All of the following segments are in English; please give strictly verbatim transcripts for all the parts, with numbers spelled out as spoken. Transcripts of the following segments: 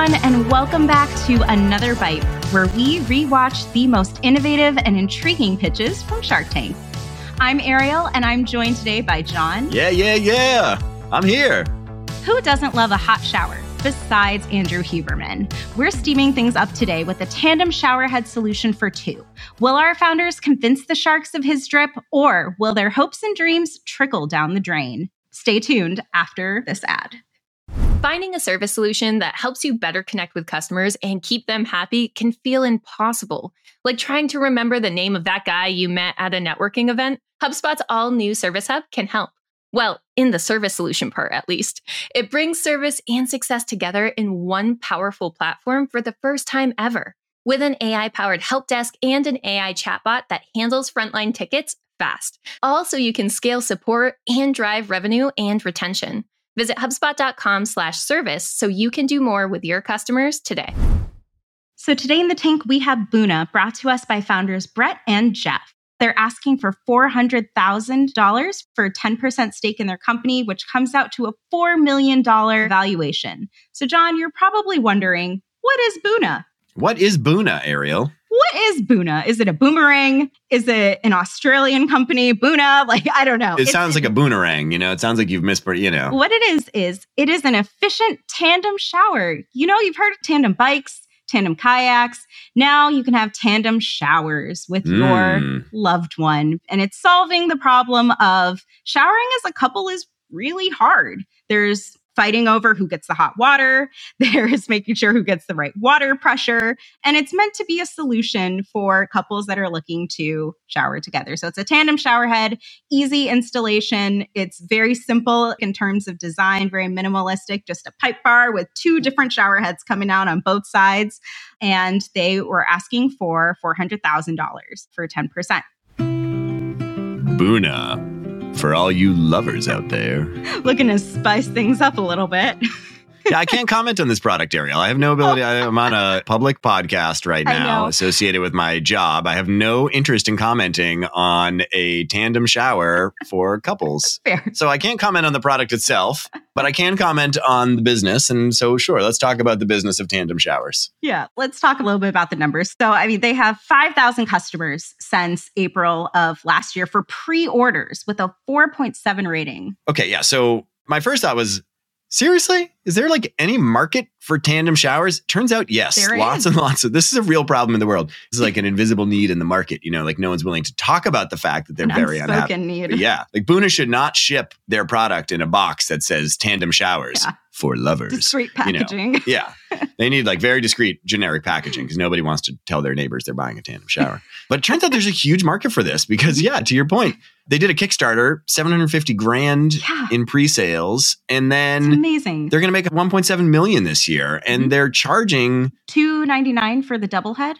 everyone, and welcome back to Another Bite, where we rewatch the most innovative and intriguing pitches from Shark Tank. I'm Ariel, and I'm joined today by John. Yeah, yeah, yeah. I'm here. Who doesn't love a hot shower? Besides Andrew Huberman. We're steaming things up today with a tandem showerhead solution for two. Will our founders convince the sharks of his drip, or will their hopes and dreams trickle down the drain? Stay tuned after this ad. Finding a service solution that helps you better connect with customers and keep them happy can feel impossible. Like trying to remember the name of that guy you met at a networking event, HubSpot's all-new Service Hub can help. Well, in the service solution part, at least. It brings service and success together in one powerful platform for the first time ever. With an A I-powered help desk and an A I chatbot that handles frontline tickets fast. Also, you can scale support and drive revenue and retention. Visit HubSpot.com slash service so you can do more with your customers today. So today in the tank, we have Boona, brought to us by founders Brett and Jeff. They're asking for four hundred thousand dollars for a ten percent stake in their company, which comes out to a four million dollars valuation. So John, you're probably wondering, what is Boona? What is Boona, Ariel? What is Boona? Is it a boomerang? Is it an Australian company? Boona? Like, I don't know. It it's, sounds like a boomerang, you know? It sounds like you've missed, you know. What it is, is it is an efficient tandem shower. You know, you've heard of tandem bikes, tandem kayaks. Now you can have tandem showers with mm. your loved one. And it's solving the problem of showering as a couple is really hard. There's fighting over who gets the hot water. There's making sure who gets the right water pressure. And it's meant to be a solution for couples that are looking to shower together. So it's a tandem shower head, easy installation. It's very simple in terms of design, very minimalistic, just a pipe bar with two different shower heads coming out on both sides. And they were asking for four hundred thousand dollars for ten percent. Boona. For all you lovers out there. Looking to spice things up a little bit. Yeah, I can't comment on this product, Ariel. I have no ability. I'm on a public podcast right now associated with my job. I have no interest in commenting on a tandem shower for couples. Fair. So I can't comment on the product itself, but I can comment on the business. And so, sure, let's talk about the business of tandem showers. Yeah, let's talk a little bit about the numbers. So, I mean, they have five thousand customers since April of last year for pre-orders with a four point seven rating. Okay, yeah. So my first thought was, seriously? Is there like any market for tandem showers? Turns out, yes. There lots is. and lots of, this is a real problem in the world. This is like an invisible need in the market. You know, like no one's willing to talk about the fact that they're An very unspoken unhappy. need. But yeah. Like Boona should not ship their product in a box that says tandem showers Yeah. for lovers. Discreet packaging. You know? Yeah. They need like very discreet generic packaging because nobody wants to tell their neighbors they're buying a tandem shower. But it turns out there's a huge market for this because, yeah, to your point, they did a Kickstarter, seven hundred fifty grand Yeah. in pre-sales. And then It's amazing. they're going to make one point seven million this year. And Mhm. they're charging, two ninety-nine for the double head.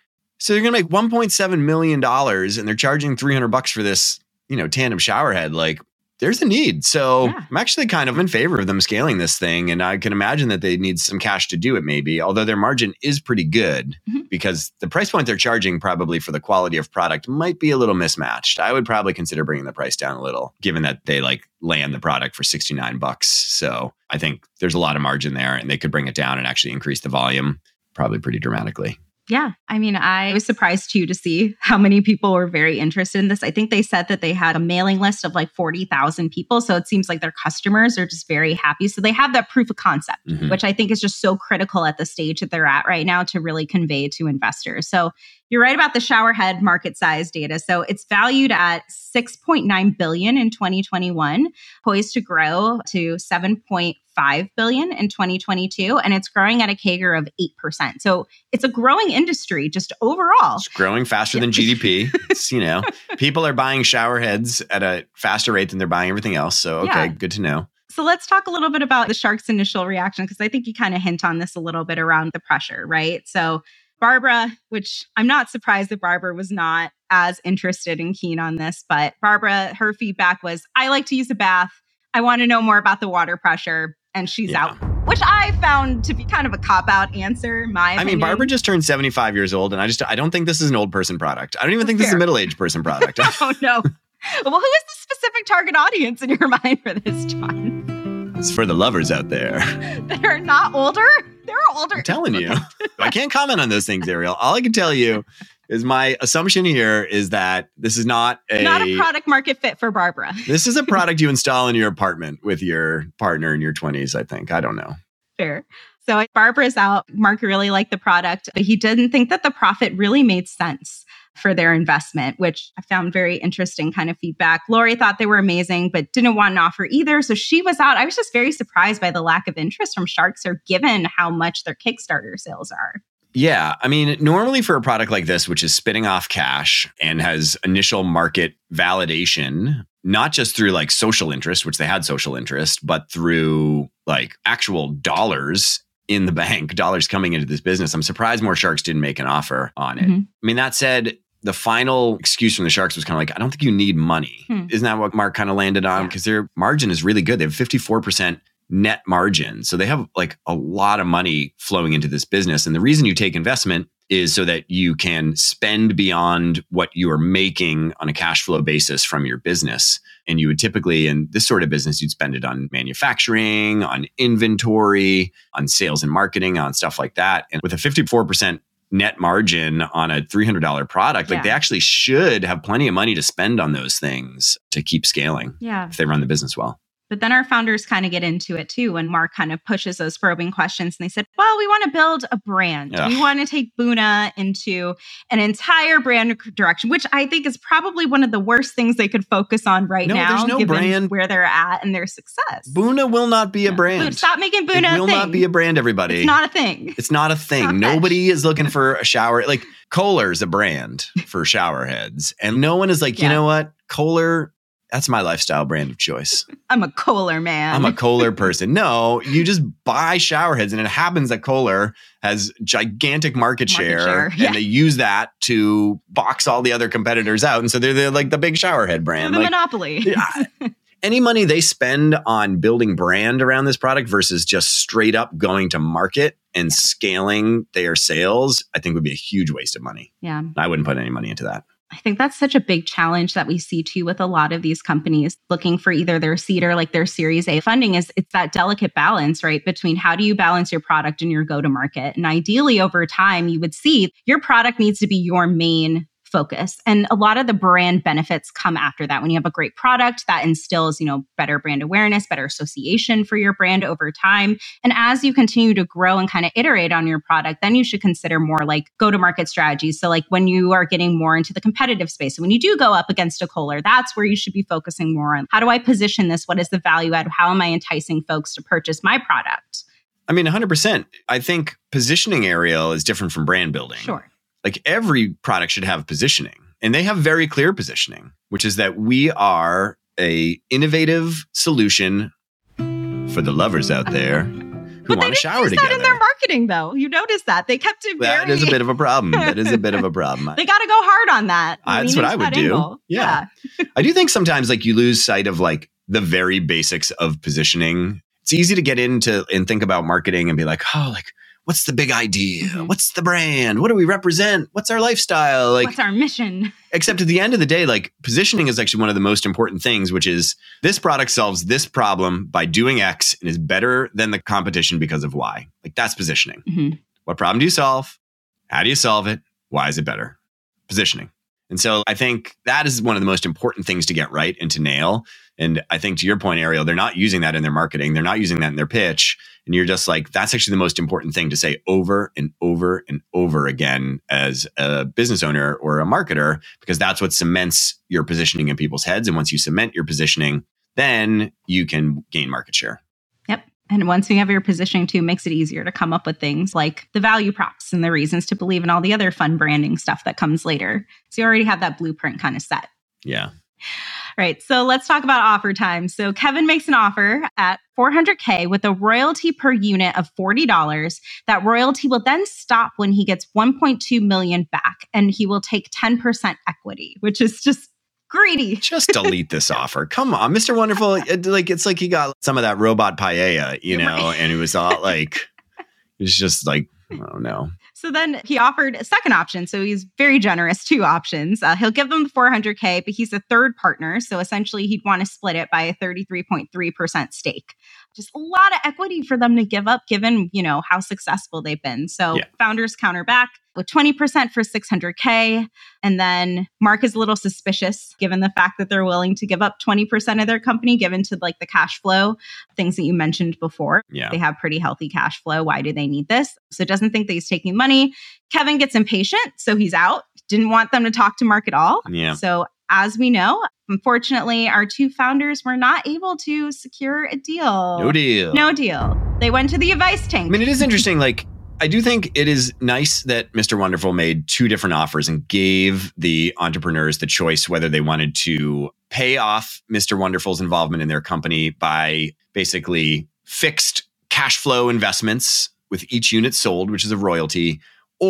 so they're going to make one point seven million dollars and they're charging three hundred bucks for this, you know, tandem shower head. Like, there's a need. So Yeah. I'm actually kind of in favor of them scaling this thing. And I can imagine that they need some cash to do it maybe, although their margin is pretty good Mhm. because the price point they're charging probably for the quality of product might be a little mismatched. I would probably consider bringing the price down a little, given that they like land the product for sixty-nine bucks. So I think there's a lot of margin there and they could bring it down and actually increase the volume probably pretty dramatically. Yeah. I mean, I was surprised too to see how many people were very interested in this. I think they said that they had a mailing list of like forty thousand people. So it seems like their customers are just very happy. So they have that proof of concept, Mhm. which I think is just so critical at the stage that they're at right now to really convey to investors. So you're right about the shower head market size data. So it's valued at six point nine billion dollars in twenty twenty-one, poised to grow to seven point five billion dollars in twenty twenty-two, and it's growing at a C A G R of eight percent. So it's a growing industry just overall. It's growing faster than G D P. It's, you know, people are buying shower heads at a faster rate than they're buying everything else. So, okay, Yeah. good to know. So let's talk a little bit about the shark's initial reaction, because I think you kind of hint on this a little bit around the pressure, right? So Barbara, which I'm not surprised that Barbara was not as interested and keen on this, but Barbara, her feedback was, I like to use a bath. I want to know more about the water pressure. And she's Yeah. out, which I found to be kind of a cop-out answer, in my I opinion. mean, Barbara just turned seventy-five years old, and I just I don't think this is an old person product. I don't even think this is a Fair. middle-aged person product. Oh, no. Well, who is the specific target audience in your mind for this, John? It's for the lovers out there. They're not older? They're older. I'm telling you. I can't comment on those things, Ariel. All I can tell you is my assumption here is that this is not a... Not a product market fit for Barbara. This is a product you install in your apartment with your partner in your twenties, I think. I don't know. Fair. So Barbara's out. Mark really liked the product, but he didn't think that the profit really made sense for their investment, which I found very interesting kind of feedback. Lori thought they were amazing, but didn't want an offer either. So she was out. I was just very surprised by the lack of interest from Sharkster, given how much their Kickstarter sales are. Yeah. I mean, normally for a product like this, which is spitting off cash and has initial market validation, not just through like social interest, which they had social interest, but through like actual dollars in the bank, dollars coming into this business. I'm surprised more sharks didn't make an offer on it. Mm-hmm. I mean, that said, the final excuse from the sharks was kind of like, I don't think you need money. Hmm. Isn't that what Mark kind of landed on? Because yeah. their margin is really good. They have fifty-four percent net margin. So they have like a lot of money flowing into this business. And the reason you take investment is so that you can spend beyond what you are making on a cash flow basis from your business. And you would typically, in this sort of business, you'd spend it on manufacturing, on inventory, on sales and marketing, on stuff like that. And with a fifty-four percent net margin on a three hundred dollars product, like yeah. they actually should have plenty of money to spend on those things to keep scaling yeah. if they run the business well. But then our founders kind of get into it too. When Mark kind of pushes those probing questions and they said, well, we want to build a brand. Ugh. We want to take Buna into an entire brand direction, which I think is probably one of the worst things they could focus on right no, now, there's no given brand. Where they're at and their success. Buna will not be a brand. Stop making Buna it will a thing. not be a brand, everybody. It's not a thing. It's not a thing. Not Nobody is looking for a shower. Like Kohler's a brand for shower heads. And no one is like, yeah. you know what? Kohler... That's my lifestyle brand of choice. I'm a Kohler man. I'm a Kohler person. No, you just buy shower heads, and it happens that Kohler has gigantic market, market share, share. Yeah. and they use that to box all the other competitors out. And so they're, they're like the big shower head brand. They're the like, monopoly. yeah, any money they spend on building brand around this product versus just straight up going to market and scaling their sales, I think would be a huge waste of money. Yeah. I wouldn't put any money into that. I think that's such a big challenge that we see too with a lot of these companies looking for either their seed or like their Series A funding is it's that delicate balance, right? Between how do you balance your product and your go-to-market? And ideally over time, you would see your product needs to be your main focus. And a lot of the brand benefits come after that. When you have a great product that instills, you know, better brand awareness, better association for your brand over time. And as you continue to grow and kind of iterate on your product, then you should consider more like go-to-market strategies. So like when you are getting more into the competitive space, and when you do go up against a Kohler, that's where you should be focusing more on how do I position this? What is the value add? How am I enticing folks to purchase my product? I mean, one hundred percent. I think positioning, Ariel, is different from brand building. Sure. Like every product should have positioning, and they have very clear positioning, which is that we are a innovative solution for the lovers out there who but want to shower use together. That in their marketing, though, you notice that they kept it very. That is a bit of a problem. That is a bit of a problem. They got to go hard on that. Uh, that's what I would do. Angle. Yeah, yeah. I do think sometimes like you lose sight of like the very basics of positioning. It's easy to get into and think about marketing and be like, oh, like. What's the big idea? Mm-hmm. What's the brand? What do we represent? What's our lifestyle? Like, what's our mission? Except at the end of the day, like positioning is actually one of the most important things, which is this product solves this problem by doing X and is better than the competition because of Y. Like that's positioning. Mm-hmm. What problem do you solve? How do you solve it? Why is it better? Positioning. And so I think that is one of the most important things to get right and to nail. And I think to your point, Ariel, they're not using that in their marketing. They're not using that in their pitch. And you're just like, that's actually the most important thing to say over and over and over again as a business owner or a marketer, because that's what cements your positioning in people's heads. And once you cement your positioning, then you can gain market share. Yep. And once you have your positioning too, makes it easier to come up with things like the value props and the reasons to believe in all the other fun branding stuff that comes later. So you already have that blueprint kind of set. Yeah. Right. So let's talk about offer time. So Kevin makes an offer at four hundred K with a royalty per unit of forty dollars. That royalty will then stop when he gets one point two million back, and he will take ten percent equity, which is just greedy. Just delete this offer. Come on, Mister Wonderful. It, like it's like he got some of that robot paella, you know, right. And it was all like, it was just like, oh no. So then he offered a second option. So he's very generous, two options. Uh, he'll give them the four hundred K, but he's a third partner. So essentially he'd want to split it by a thirty-three point three percent stake. just a lot of equity for them to give up given, you know, how successful they've been. So Yeah. founders counter back with twenty percent for six hundred K. And then Mark is a little suspicious given the fact that they're willing to give up twenty percent of their company given to like the cash flow, things that you mentioned before. Yeah. They have pretty healthy cash flow. Why do they need this? So doesn't think that he's taking money. Kevin gets impatient, so he's out. Didn't want them to talk to Mark at all. Yeah. So as we know, unfortunately, our two founders were not able to secure a deal. No deal. No deal. They went to the advice tank. I mean, it is interesting. Like, I do think it is nice that Mister Wonderful made two different offers and gave the entrepreneurs the choice whether they wanted to pay off Mister Wonderful's involvement in their company by basically fixed cash flow investments with each unit sold, which is a royalty,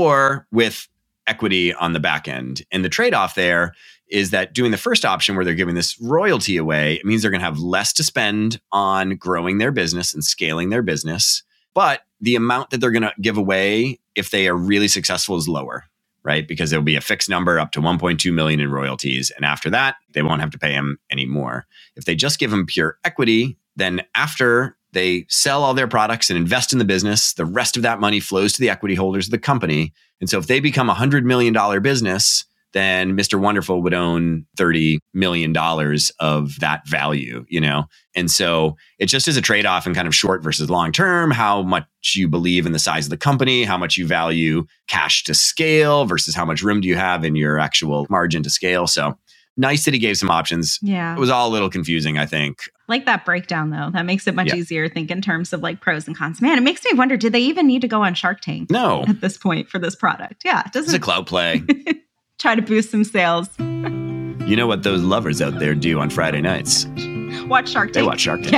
or with equity on the back end. And the trade-off there is that doing the first option where they're giving this royalty away, it means they're going to have less to spend on growing their business and scaling their business. But the amount that they're going to give away if they are really successful is lower, right? Because there'll be a fixed number up to one point two million in royalties. And after that, they won't have to pay them anymore. If they just give them pure equity, then after they sell all their products and invest in the business, the rest of that money flows to the equity holders of the company. And so if they become a one hundred million dollars business, then Mister Wonderful would own thirty million dollars of that value, you know? And so it just is a trade-off in kind of short versus long-term, how much you believe in the size of the company, how much you value cash to scale versus how much room do you have in your actual margin to scale. So nice that he gave some options. Yeah. It was all a little confusing, I think. Like that breakdown, though. That makes it much Yeah. easier to think in terms of like pros and cons. Man, it makes me wonder, did they even need to go on Shark Tank No, at this point for this product? Yeah. It it's a doesn't clout play. try to boost some sales. You know what those lovers out there do on Friday nights? Watch Shark Tank. They watch Shark Tank.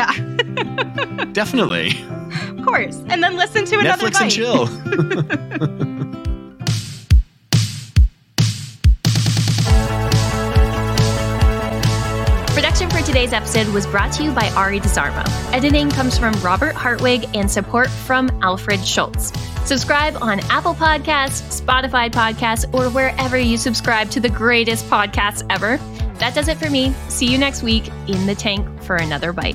Yeah, Definitely. of course. And then listen to another Netflix bite. and chill. Production for today's episode was brought to you by Ari DeSarmo. Editing comes from Robert Hartwig and support from Alfred Schultz. Subscribe on Apple Podcasts, Spotify Podcasts, or wherever you subscribe to the greatest podcasts ever. That does it for me. See you next week in the tank for another bite.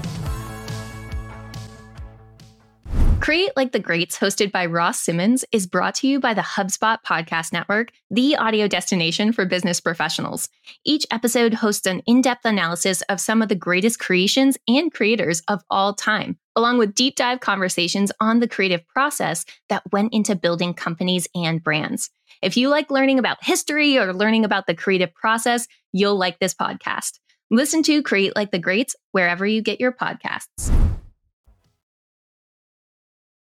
Create Like the Greats, hosted by Ross Simmons, is brought to you by the HubSpot Podcast Network, the audio destination for business professionals. Each episode hosts an in-depth analysis of some of the greatest creations and creators of all time, along with deep dive conversations on the creative process that went into building companies and brands. If you like learning about history or learning about the creative process, you'll like this podcast. Listen to Create Like the Greats wherever you get your podcasts.